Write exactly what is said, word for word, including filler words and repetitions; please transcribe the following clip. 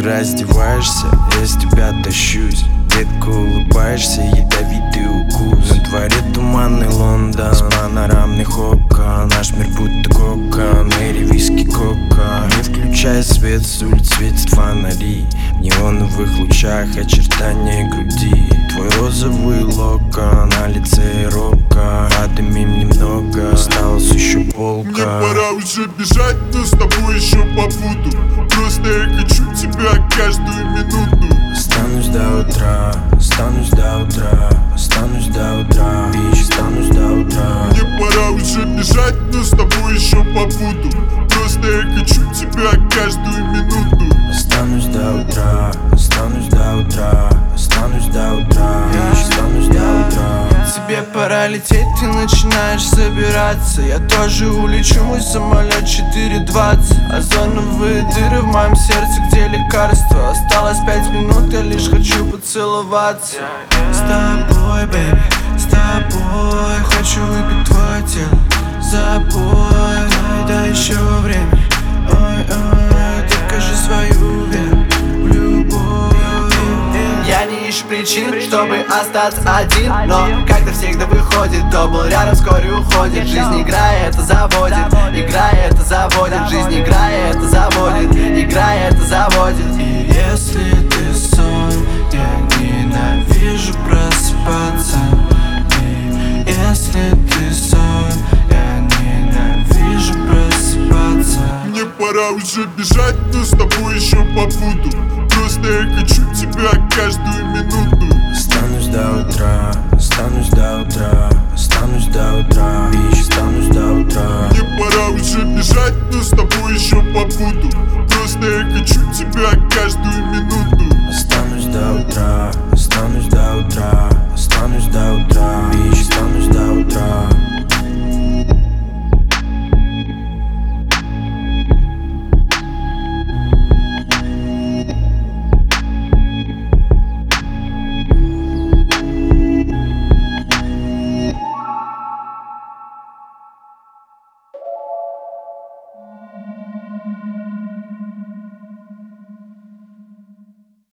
Ты раздеваешься, я с тебя тащусь. Детка, улыбаешься, ядовитый укус. На дворе туманный Лондон, с панорамных окон. Наш мир будто кокон, Мэри, виски, кока. Не включая свет, с улиц светят фонари. В неоновых лучах очертания груди. Твой розовый локон, на лице рока. Подымем немного, осталось еще полка. Мне пора уже бежать, но с тобой еще побуду. Просто я хочу тебя каждую минуту. Останусь до утра, останусь до утра, останусь до утра, бич, останусь до утра. Мне пора уже бежать, но с тобой еще побуду. Просто я хочу тебя каждую минуту. Останусь до утра, останусь до утра, останусь до утра, бич, останусь до утра. Тебе пора лететь, ты начинаешь собираться. Я тоже улечу, мой самолет четыре двадцать. Озоновые дыры в моем сердце, где лекарства. Осталось пять минут, я лишь хочу поцеловаться. С тобой, бэйби, с тобой. Хочу выпить твое тело за бой. Дай, дай еще время. Ой-ой, докажи свою веру в любовь. Я не ищу причин, чтобы остаться один. Но как-то всегда выходит, кто был рядом, вскоре уходит. Жизнь играя, это заводит, играя, это заводит. Жизнь играя, это заводит, играя, это заводит. И если ты сон, я ненавижу просыпаться. И если ты сон, я ненавижу просыпаться. Мне пора уже бежать, но с тобой еще побуду. Просто я хочу тебя каждую минуту. Останусь до утра, останусь до утра, останусь до утра, бич, останусь до утра. Мне пора уже бежать, но с тобой еще побуду. Просто я хочу тебя каждую минуту. Останусь до утра, останусь до утра, останусь до утра.